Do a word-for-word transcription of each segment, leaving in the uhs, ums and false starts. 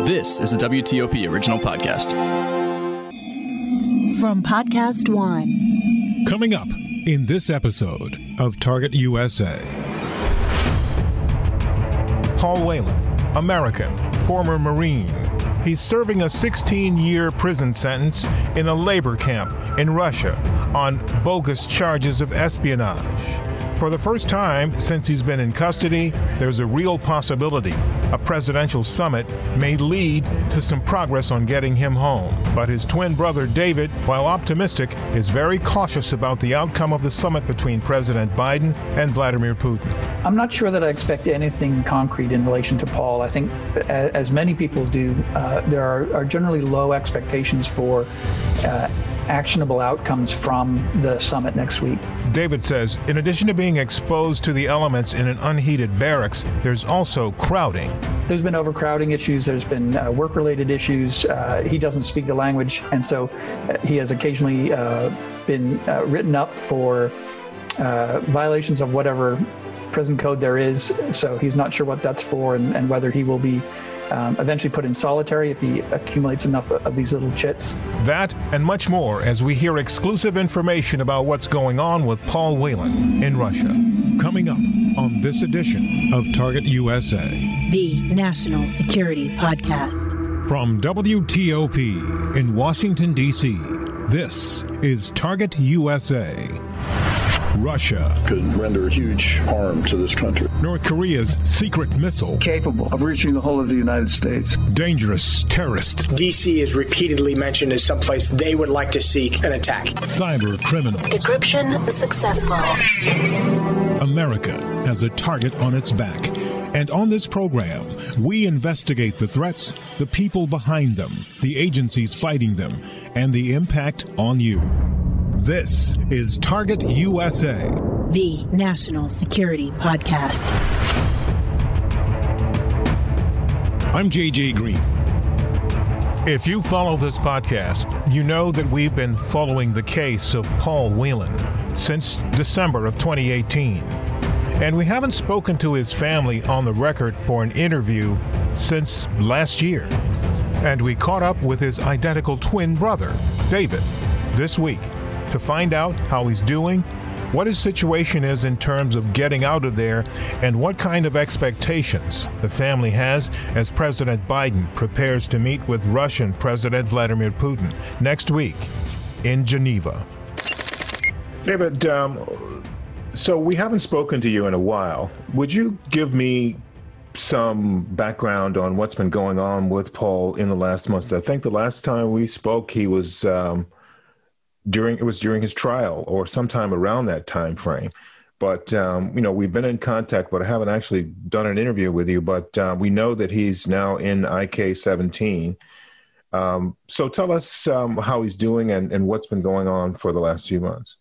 This is a W T O P original podcast. From Podcast One. Coming up in this episode of Target U S A. Paul Whelan, American, former Marine. He's serving a sixteen-year prison sentence in a labor camp in Russia on bogus charges of espionage. For the first time since he's been in custody, there's a real possibility a presidential summit may lead to some progress on getting him home. But his twin brother, David, while optimistic, is very cautious about the outcome of the summit between President Biden and Vladimir Putin. I'm not sure that I expect anything concrete in relation to Paul. I think, as many people do, uh, there are, are generally low expectations for uh, actionable outcomes from the summit next week. David says, in addition to being exposed to the elements in an unheated barracks, there's also crowding. There's been overcrowding issues. There's been uh, work-related issues. Uh, he doesn't speak the language, and so uh, he has occasionally uh, been uh, written up for uh, violations of whatever prison code there is. So he's not sure what that's for, and, and whether he will be Um, eventually put in solitary if he accumulates enough of these little chits. That and much more as we hear exclusive information about what's going on with Paul Whelan in Russia. Coming up on this edition of Target U S A, the National Security Podcast. From W T O P in Washington, D C, this is Target U S A. Russia could render huge harm to this country. North Korea's secret missile. Capable of reaching the whole of the United States. Dangerous terrorist. D C is repeatedly mentioned as someplace they would like to seek an attack. Cyber criminals. Decryption successful. America has a target on its back. And on this program, we investigate the threats, the people behind them, the agencies fighting them, and the impact on you. This is Target U S A, the National Security Podcast. I'm J J Green. If you follow this podcast, you know that we've been following the case of Paul Whelan since December of twenty eighteen. And we haven't spoken to his family on the record for an interview since last year. And we caught up with his identical twin brother, David, this week, to find out how he's doing, what his situation is in terms of getting out of there, and what kind of expectations the family has as President Biden prepares to meet with Russian President Vladimir Putin next week in Geneva. David, um, so we haven't spoken to you in a while. Would you give me some background on what's been going on with Paul in the last months? I think the last time we spoke, he was... Um, During it was during his trial or sometime around that time frame. But, um, you know, we've been in contact, but I haven't actually done an interview with you. But uh, we know that he's now in I K seventeen. Um, so tell us um, how he's doing and, and what's been going on for the last few months.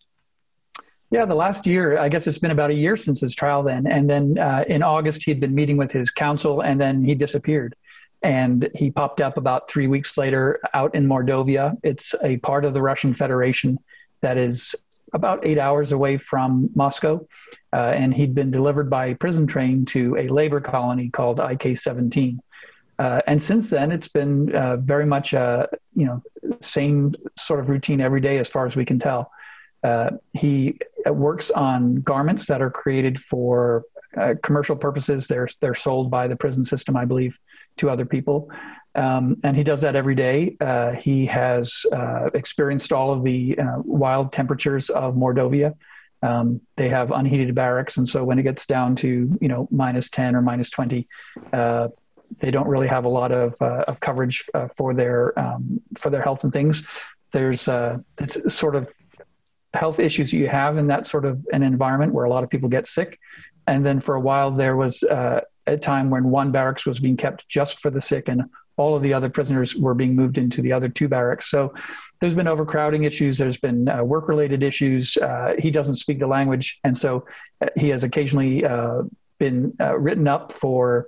Yeah, the last year, I guess it's been about a year since his trial then. And then uh, in August, he'd been meeting with his counsel, and then he disappeared. And he popped up about three weeks later out in Mordovia. It's a part of the Russian Federation that is about eight hours away from Moscow. Uh, and he'd been delivered by prison train to a labor colony called I K seventeen. Uh, and since then, it's been uh, very much, uh, you know, same sort of routine every day as far as we can tell. Uh, he works on garments that are created for uh, commercial purposes. They're, they're sold by the prison system, I believe, to other people. Um, and he does that every day. Uh, he has uh, experienced all of the uh, wild temperatures of Mordovia. Um, they have unheated barracks. And so when it gets down to, you know, minus ten or minus twenty, uh, they don't really have a lot of, uh, of coverage uh, for their, um, for their health and things. There's uh, it's sort of health issues you have in that sort of an environment where a lot of people get sick. And then for a while there was uh, a time when one barracks was being kept just for the sick, and all of the other prisoners were being moved into the other two barracks. So there's been overcrowding issues. There's been uh, work-related issues. Uh, he doesn't speak the language. And so he has occasionally uh, been uh, written up for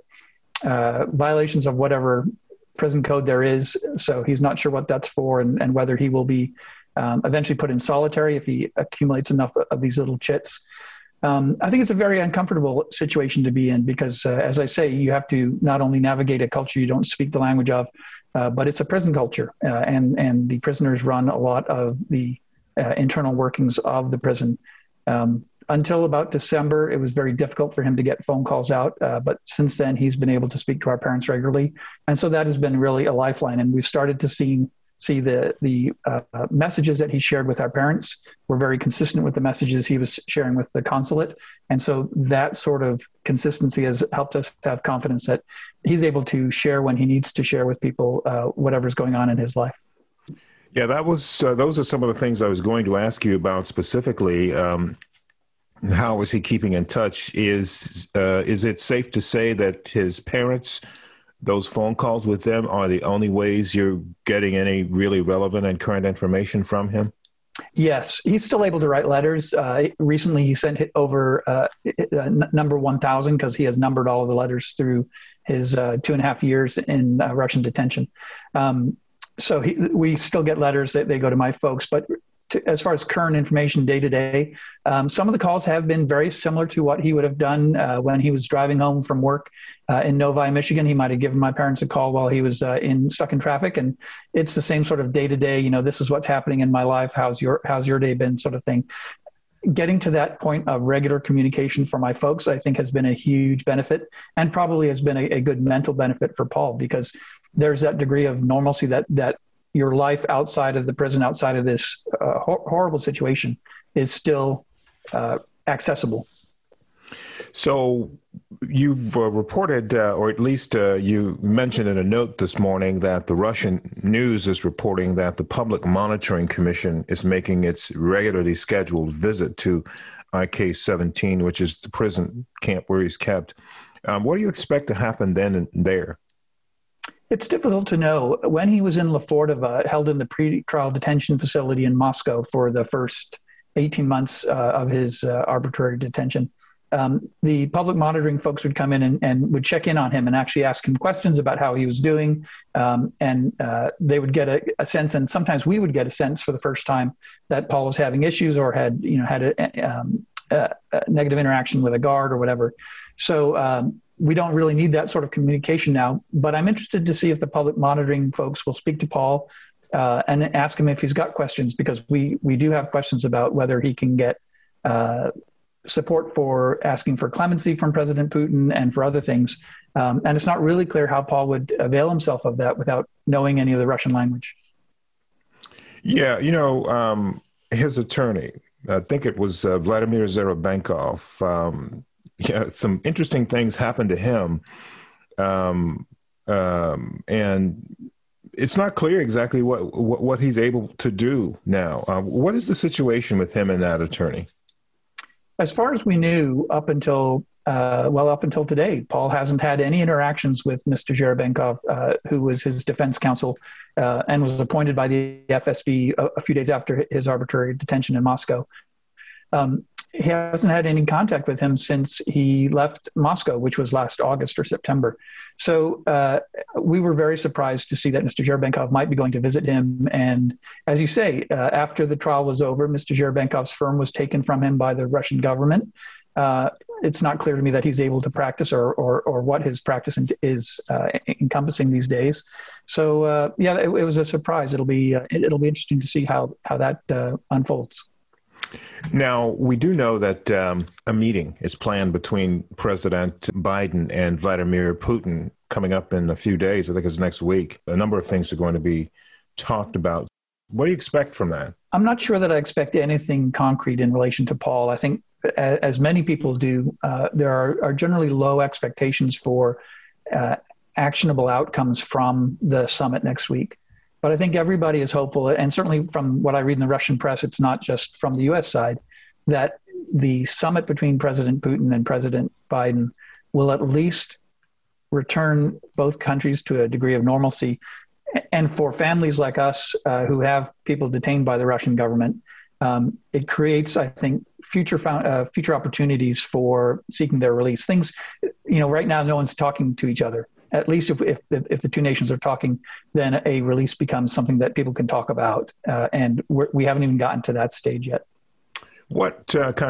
uh, violations of whatever prison code there is. So he's not sure what that's for, and, and whether he will be um, eventually put in solitary if he accumulates enough of these little chits. Um, I think it's a very uncomfortable situation to be in because, uh, as I say, you have to not only navigate a culture you don't speak the language of, uh, but it's a prison culture, uh, and and the prisoners run a lot of the uh, internal workings of the prison. Um, until about December, it was very difficult for him to get phone calls out, uh, but since then he's been able to speak to our parents regularly, and so that has been really a lifeline. And we've started to see. see the the uh, messages that he shared with our parents were very consistent with the messages he was sharing with the consulate. And so that sort of consistency has helped us have confidence that he's able to share when he needs to share with people uh, whatever's going on in his life. Yeah, that was uh, those are some of the things I was going to ask you about specifically. Um, how is he keeping in touch? Is uh, is it safe to say that his parents, those phone calls with them, are the only ways you're getting any really relevant and current information from him? Yes, he's still able to write letters. Uh, recently, he sent it over uh, n- number one thousand because he has numbered all of the letters through his uh, two and a half years in uh, Russian detention. Um, so he, we still get letters that they go to my folks, but to, as far as current information day to day, um, some of the calls have been very similar to what he would have done uh, when he was driving home from work uh, in Novi, Michigan. He might have given my parents a call while he was uh, in stuck in traffic, and it's the same sort of day to day. You know, this is what's happening in my life. How's your How's your day been? Sort of thing. Getting to that point of regular communication for my folks, I think, has been a huge benefit, and probably has been a, a good mental benefit for Paul, because there's that degree of normalcy that that your life outside of the prison, outside of this uh, hor- horrible situation, is still uh, accessible. So you've uh, reported, uh, or at least uh, you mentioned in a note this morning, that the Russian news is reporting that the Public Monitoring Commission is making its regularly scheduled visit to I K seventeen, which is the prison camp where he's kept. Um, what do you expect to happen then and there? It's difficult to know. When he was in Lefordova, held in the pre-trial detention facility in Moscow for the first eighteen months uh, of his uh, arbitrary detention, um, the public monitoring folks would come in and, and would check in on him and actually ask him questions about how he was doing. Um, and uh, they would get a, a sense, and sometimes we would get a sense for the first time, that Paul was having issues or had, you know, had a, um, a, a negative interaction with a guard or whatever. So um, we don't really need that sort of communication now, but I'm interested to see if the public monitoring folks will speak to Paul uh, and ask him if he's got questions, because we, we do have questions about whether he can get uh, support for asking for clemency from President Putin and for other things. Um, and it's not really clear how Paul would avail himself of that without knowing any of the Russian language. Yeah, you know, um, his attorney, I think it was uh, Vladimir Zerebenkov, um, yeah, some interesting things happened to him. Um, um, and it's not clear exactly what, what, what he's able to do now. Uh, what is the situation with him and that attorney? As far as we knew up until, uh, well, up until today, Paul hasn't had any interactions with Mister Zerebenkov, uh, who was his defense counsel uh, and was appointed by the F S B a, a few days after his arbitrary detention in Moscow. Um, he hasn't had any contact with him since he left Moscow, which was last August or September. So uh, we were very surprised to see that Mister Zerebenkov might be going to visit him. And as you say, uh, after the trial was over, Mister Zerebenkov's firm was taken from him by the Russian government. Uh, it's not clear to me that he's able to practice or or, or what his practice is uh, encompassing these days. So uh, yeah, it, it was a surprise. It'll be uh, it'll be interesting to see how how that uh, unfolds. Now, we do know that um, a meeting is planned between President Biden and Vladimir Putin coming up in a few days. I think it's next week. A number of things are going to be talked about. What do you expect from that? I'm not sure that I expect anything concrete in relation to Paul. I think, as many people do, uh, there are, are generally low expectations for uh, actionable outcomes from the summit next week. But I think everybody is hopeful, and certainly from what I read in the Russian press, it's not just from the U S side, that the summit between President Putin and President Biden will at least return both countries to a degree of normalcy. And for families like us uh, who have people detained by the Russian government, um, it creates, I think, future found, uh, future opportunities for seeking their release. Things, you know, right now no one's talking to each other. At least if, if if the two nations are talking, then a release becomes something that people can talk about. Uh, and we're, we haven't even gotten to that stage yet. What uh, kind of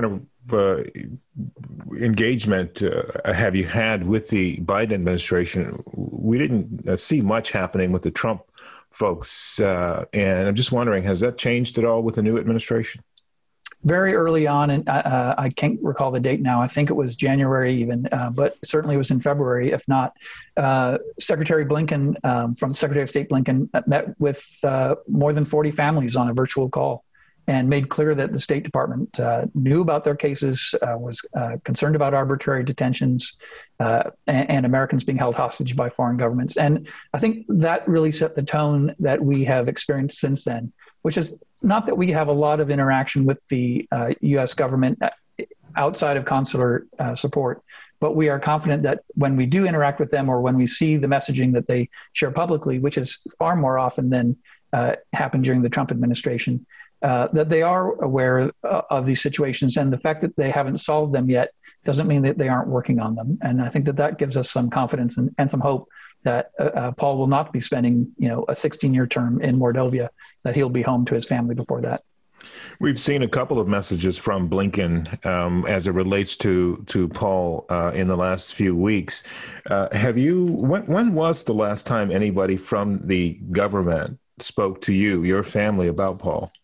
uh, engagement uh, have you had with the Biden administration? We didn't uh, see much happening with the Trump folks. Uh, and I'm just wondering, has that changed at all with the new administration? Very early on, and uh, I can't recall the date now. I think it was January even, uh, but certainly it was in February, if not. Uh, Secretary Blinken, um, from Secretary of State Blinken, met with uh, more than forty families on a virtual call and made clear that the State Department uh, knew about their cases, uh, was uh, concerned about arbitrary detentions, uh, and, and Americans being held hostage by foreign governments. And I think that really set the tone that we have experienced since then, which is not that we have a lot of interaction with the uh, U S government outside of consular uh, support, but we are confident that when we do interact with them or when we see the messaging that they share publicly, which is far more often than uh, happened during the Trump administration, uh, that they are aware uh, of these situations. And the fact that they haven't solved them yet doesn't mean that they aren't working on them. And I think that that gives us some confidence and, and some hope that uh, uh, Paul will not be spending, you know, a sixteen-year term in Mordovia, that he'll be home to his family before that. We've seen a couple of messages from Blinken um, as it relates to to Paul uh, in the last few weeks. Uh, have you? When, when was the last time anybody from the government spoke to you, your family, about Paul?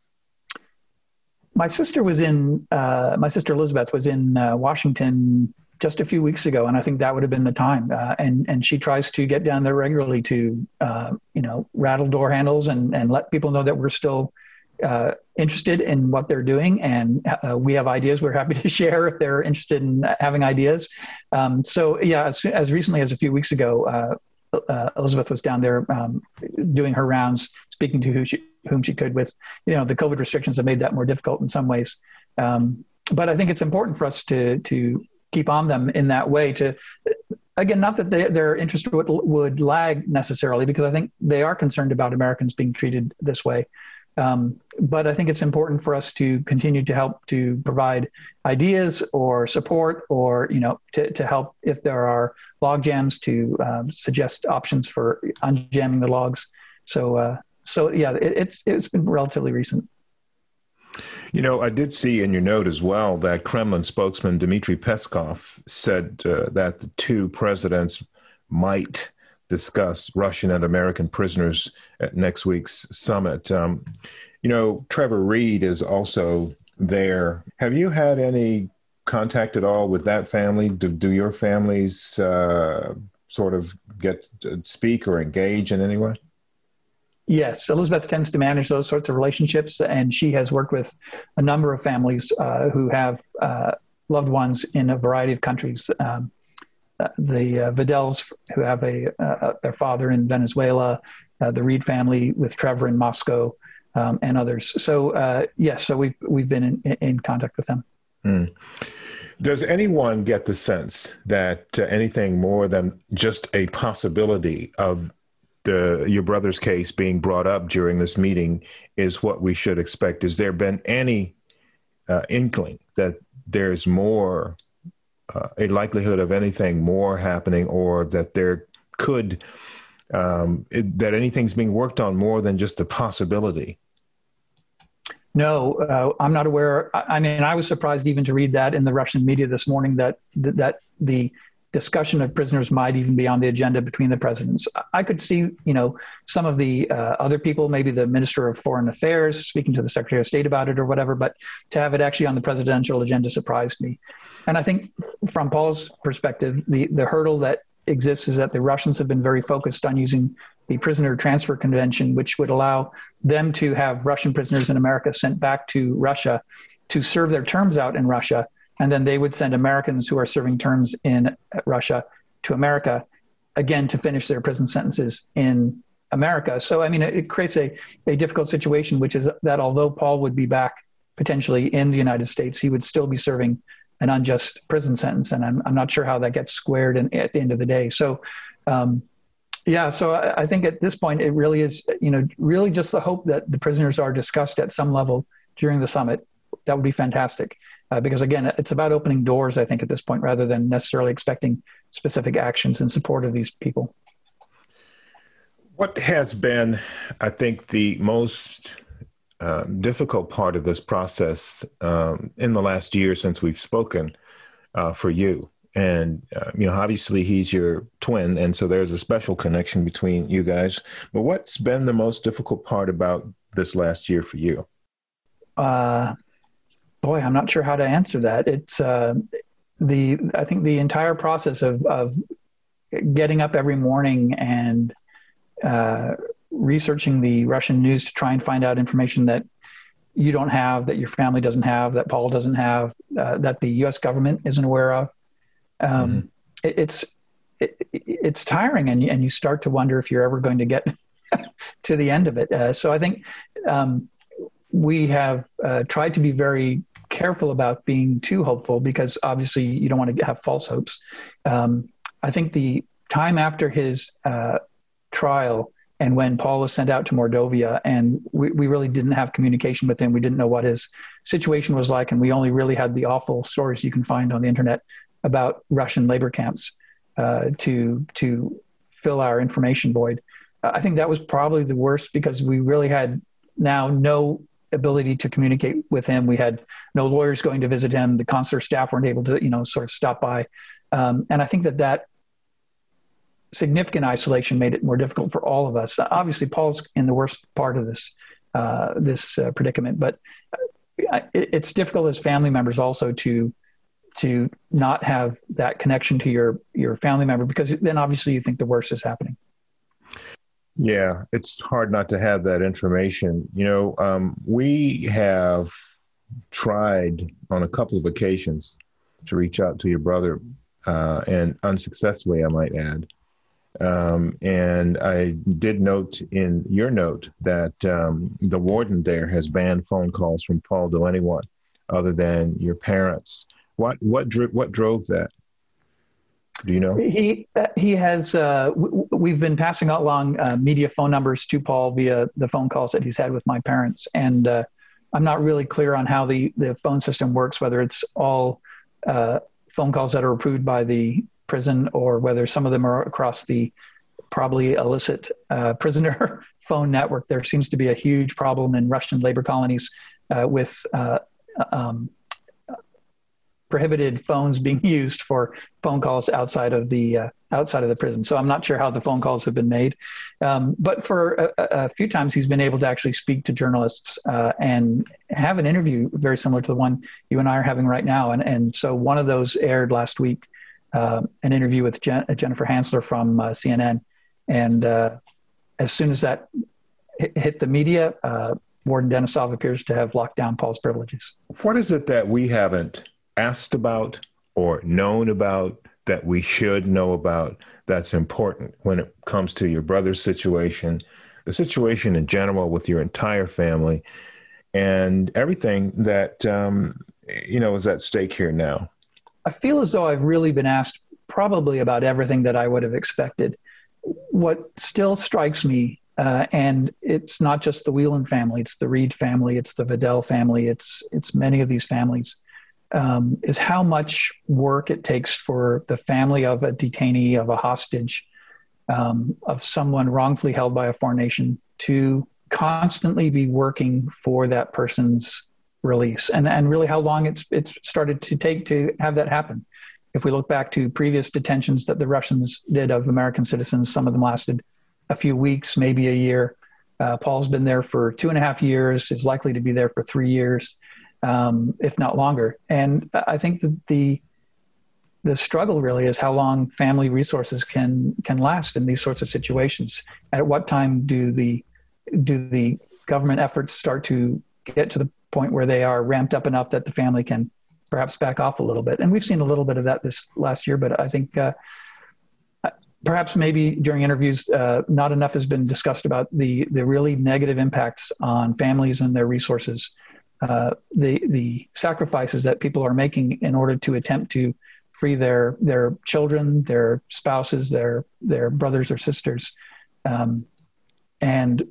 My sister was in. Uh, my sister Elizabeth was in uh, Washington just a few weeks ago, and I think that would have been the time. Uh, and and she tries to get down there regularly to, uh, you know, rattle door handles and and let people know that we're still uh, interested in what they're doing, and uh, we have ideas we're happy to share if they're interested in having ideas. Um, so yeah, as, as recently as a few weeks ago, uh, uh, Elizabeth was down there um, doing her rounds, speaking to who she, whom she could. With, you know, the COVID restrictions have made that more difficult in some ways. Um, but I think it's important for us to to keep on them in that way. To, again, not that they, their interest would, would lag necessarily, because I think they are concerned about Americans being treated this way. Um, but I think it's important for us to continue to help to provide ideas or support, or, you know, to, to help if there are log jams, to um, suggest options for unjamming the logs. So, uh, so yeah, it, it's it's been relatively recent. You know, I did see in your note as well that Kremlin spokesman Dmitry Peskov said uh, that the two presidents might discuss Russian and American prisoners at next week's summit. Um, you know, Trevor Reed is also there. Have you had any contact at all with that family? Do, do your families uh, sort of get to speak or engage in any way? Yes, Elizabeth tends to manage those sorts of relationships, and she has worked with a number of families uh, who have uh, loved ones in a variety of countries. Um, uh, the uh, Vidals, who have a uh, their father in Venezuela, uh, the Reed family with Trevor in Moscow, um, and others. So uh, yes, so we've we've been in, in contact with them. Mm. Does anyone get the sense that uh, anything more than just a possibility of The, your brother's case being brought up during this meeting is what we should expect? Has there been any uh, inkling that there's more, uh, a likelihood of anything more happening, or that there could, um, it, that anything's being worked on more than just a possibility? No, uh, I'm not aware. I, I mean, I was surprised even to read that in the Russian media this morning, that that, that the discussion of prisoners might even be on the agenda between the presidents. I could see, you know, some of the uh, other people, maybe the Minister of Foreign Affairs speaking to the Secretary of State about it or whatever, but to have it actually on the presidential agenda surprised me. And I think from Paul's perspective, the, the hurdle that exists is that the Russians have been very focused on using the Prisoner Transfer Convention, which would allow them to have Russian prisoners in America sent back to Russia to serve their terms out in Russia. And then they would send Americans who are serving terms in Russia to America, again, to finish their prison sentences in America. So, I mean, it, it creates a, a difficult situation, which is that although Paul would be back potentially in the United States, he would still be serving an unjust prison sentence. And I'm, I'm not sure how that gets squared in, at the end of the day. So, um, yeah, so I, I think at this point, it really is, you know, really just the hope that the prisoners are discussed at some level during the summit. That would be fantastic. Uh, because again, it's about opening doors, I think, at this point, rather than necessarily expecting specific actions in support of these people. What has been, I think, the most uh, difficult part of this process um, in the last year since we've spoken uh, for you? And, uh, you know, obviously he's your twin, and so there's a special connection between you guys. But what's been the most difficult part about this last year for you? Uh, boy, I'm not sure how to answer that. It's uh, the, I think the entire process of, of getting up every morning and uh, researching the Russian news to try and find out information that you don't have, that your family doesn't have, that Paul doesn't have, uh, that the U S government isn't aware of. Um, mm-hmm. it, it's, it, it's tiring, and, and you start to wonder if you're ever going to get to the end of it. Uh, so I think um, we have uh, tried to be very careful about being too hopeful, because obviously you don't want to have false hopes. Um, I think the time after his uh, trial, and when Paul was sent out to Mordovia, and we, we really didn't have communication with him. We didn't know what his situation was like. And we only really had the awful stories you can find on the internet about Russian labor camps uh, to, to fill our information void. Uh, I think that was probably the worst, because we really had now no ability to communicate with him. We had no lawyers going to visit him. The consular staff weren't able to, you know, sort of stop by. Um, and I think that that significant isolation made it more difficult for all of us. Obviously, Paul's in the worst part of this uh, this uh, predicament, but it, it's difficult as family members also to to not have that connection to your your family member, because then obviously you think the worst is happening. Yeah, it's hard not to have that information. You know, um, we have tried on a couple of occasions to reach out to your brother, uh, and unsuccessfully, I might add. Um, and I did note in your note that um, the warden there has banned phone calls from Paul to anyone other than your parents. What what dro- what drove that? Do you know? He uh, he has. Uh, w- we've been passing along uh, media phone numbers to Paul via the phone calls that he's had with my parents, and uh, I'm not really clear on how the the phone system works. Whether it's all uh, phone calls that are approved by the prison, or whether some of them are across the probably illicit uh, prisoner phone network. There seems to be a huge problem in Russian labor colonies uh, with uh, um, prohibited phones being used for phone calls outside of the uh, outside of the prison. So I'm not sure how the phone calls have been made, um, but for a, a few times he's been able to actually speak to journalists uh, and have an interview very similar to the one you and I are having right now. And and so one of those aired last week. Uh, an interview with Jen- Jennifer Hansler from uh, C N N. And uh, as soon as that hit, hit the media, uh, Warden Denisov appears to have locked down Paul's privileges. What is it that we haven't asked about or known about that we should know about that's important when it comes to your brother's situation, the situation in general with your entire family, and everything that, um, you know, is at stake here now? I feel as though I've really been asked probably about everything that I would have expected. What still strikes me, uh, and it's not just the Whelan family, it's the Reed family, it's the Vidal family, it's it's many of these families, um, is how much work it takes for the family of a detainee, of a hostage, um, of someone wrongfully held by a foreign nation, to constantly be working for that person's release, and and really how long it's it's started to take to have that happen. If we look back to previous detentions that the Russians did of American citizens, some of them lasted a few weeks, maybe a year. Uh, Paul's been there for two and a half years, is likely to be there for three years, um, if not longer. And I think that the the struggle really is how long family resources can can last in these sorts of situations. At what time do the do the government efforts start to get to the point where they are ramped up enough that the family can perhaps back off a little bit? And we've seen a little bit of that this last year, but I think uh, perhaps maybe during interviews, uh, not enough has been discussed about the the really negative impacts on families and their resources, uh, the the sacrifices that people are making in order to attempt to free their their children, their spouses, their their brothers or sisters, um, and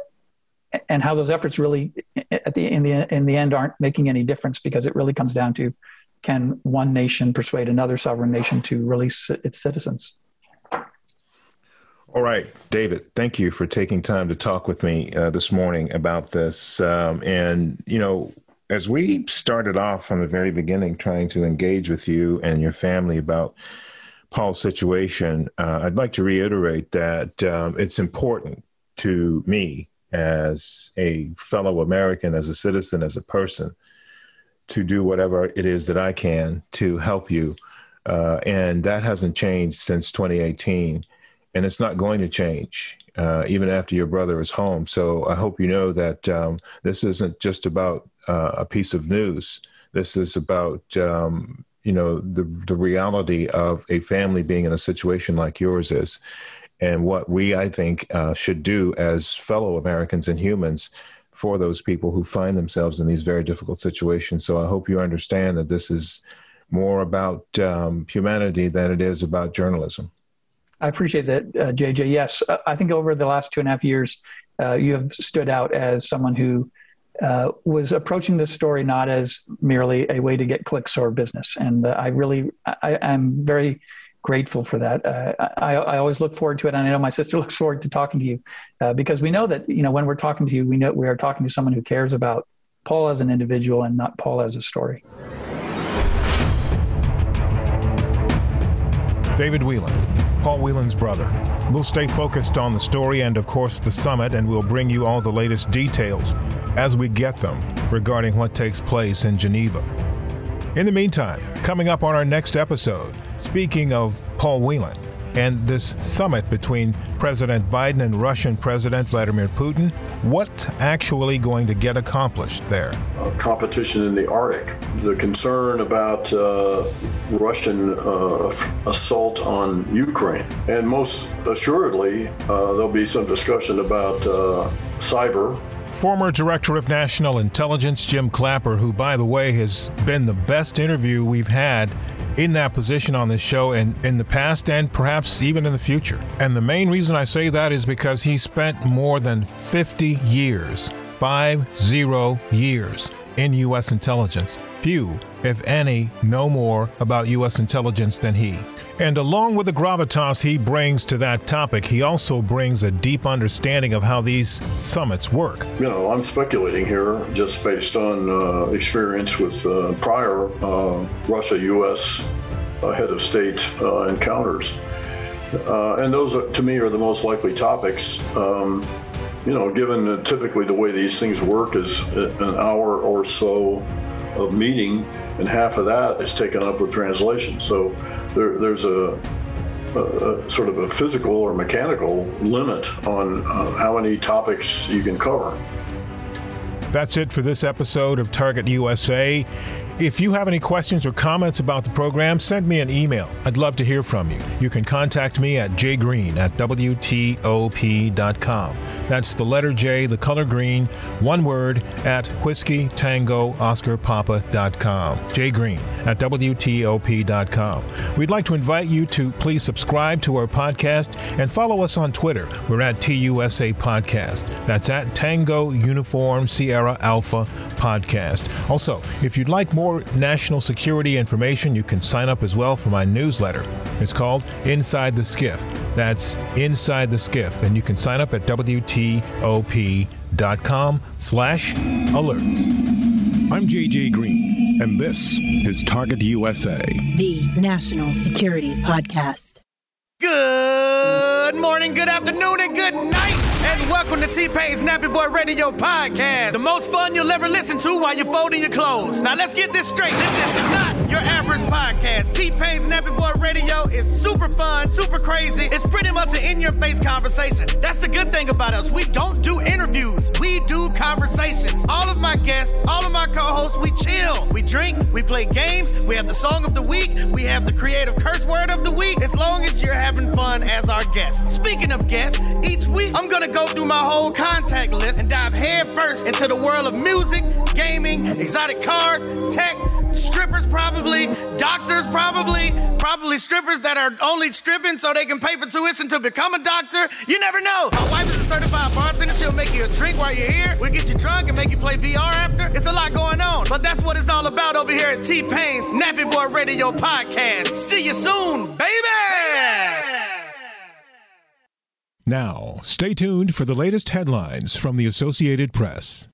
and how those efforts really, at the in the in the end, aren't making any difference, because it really comes down to, can one nation persuade another sovereign nation to release its citizens? All right, David, thank you for taking time to talk with me uh, this morning about this. Um, and, you know, as we started off from the very beginning trying to engage with you and your family about Paul's situation, uh, I'd like to reiterate that um, it's important to me as a fellow American, as a citizen, as a person, to do whatever it is that I can to help you. Uh, and that hasn't changed since twenty eighteen. And it's not going to change, uh, even after your brother is home. So I hope you know that um, this isn't just about uh, a piece of news. This is about, um, you know, the, the reality of a family being in a situation like yours is, and what we, I think, uh, should do as fellow Americans and humans for those people who find themselves in these very difficult situations. So I hope you understand that this is more about um, humanity than it is about journalism. I appreciate that, uh, J J. Yes, I think over the last two and a half years, uh, you have stood out as someone who uh, was approaching this story not as merely a way to get clicks or business. And uh, I really, I, I'm very grateful for that. Uh, I, I always look forward to it. And I know my sister looks forward to talking to you uh, because we know that, you know, when we're talking to you, we know we are talking to someone who cares about Paul as an individual and not Paul as a story. David Whelan, Paul Whelan's brother. We'll stay focused on the story and, of course, the summit, and we'll bring you all the latest details as we get them regarding what takes place in Geneva. In the meantime, coming up on our next episode, speaking of Paul Whelan and this summit between President Biden and Russian President Vladimir Putin, what's actually going to get accomplished there? Uh, competition in the Arctic, the concern about uh, Russian uh, assault on Ukraine, and most assuredly, uh, there'll be some discussion about uh, cyber. Former Director of National Intelligence Jim Clapper, who, by the way, has been the best interview we've had in that position on this show and in the past and perhaps even in the future. And the main reason I say that is because he spent more than fifty years, five zero years, in U S intelligence. Few, if any, know more about U S intelligence than he. And along with the gravitas he brings to that topic, he also brings a deep understanding of how these summits work. You know, I'm speculating here just based on uh, experience with uh, prior uh, Russia-U S uh, head of state uh, encounters. Uh, and those, are, to me, are the most likely topics. Um, you know, given that typically the way these things work is an hour or so of meeting, and half of that is taken up with translation. So there, there's a, a, a sort of a physical or mechanical limit on uh, how many topics you can cover. That's it for this episode of Target U S A. If you have any questions or comments about the program, send me an email. I'd love to hear from you. You can contact me at jgreen at W T O P dot com. That's the letter J, the color green, one word, at Whiskey Tango Oscar Papa dot com. jgreen at W T O P dot com. We'd like to invite you to please subscribe to our podcast and follow us on Twitter. We're at T U S A Podcast. That's at Tango Uniform Sierra Alpha Podcast. Also, if you'd like more national security information, you can sign up as well for my newsletter. It's called Inside the Skiff. That's Inside the Skiff, and you can sign up at W T O P dot com slash alerts. I'm J J Green, and this is Target U S A, the National Security Podcast. Good morning, good afternoon, and good night, and welcome to T-Pain's Nappy Boy Radio Podcast, the most fun you'll ever listen to while you're folding your clothes. Now let's get this straight, this is not your average podcast. T-Pain's Nappy Boy Radio is super fun, super crazy. It's pretty much an in-your-face conversation. That's the good thing about us. We don't do interviews, we do conversations. All of my guests, all of my co-hosts, we chill, we drink, we play games, we have the song of the week, we have the creative curse word of the week, as long as you're having fun as our guest. Speaking of guests, each week I'm gonna go through my whole contact list and dive head first into the world of music, gaming, exotic cars, tech, strippers probably, doctors probably, probably strippers that are only stripping so they can pay for tuition to become a doctor. You never know. My wife is a certified bartender. She'll make you a drink while you're here. We'll get you drunk and make you play V R after. It's a lot going on, but that's what it's all about over here at T-Pain's Nappy Boy Radio Podcast. See you soon, baby! Now, stay tuned for the latest headlines from the Associated Press.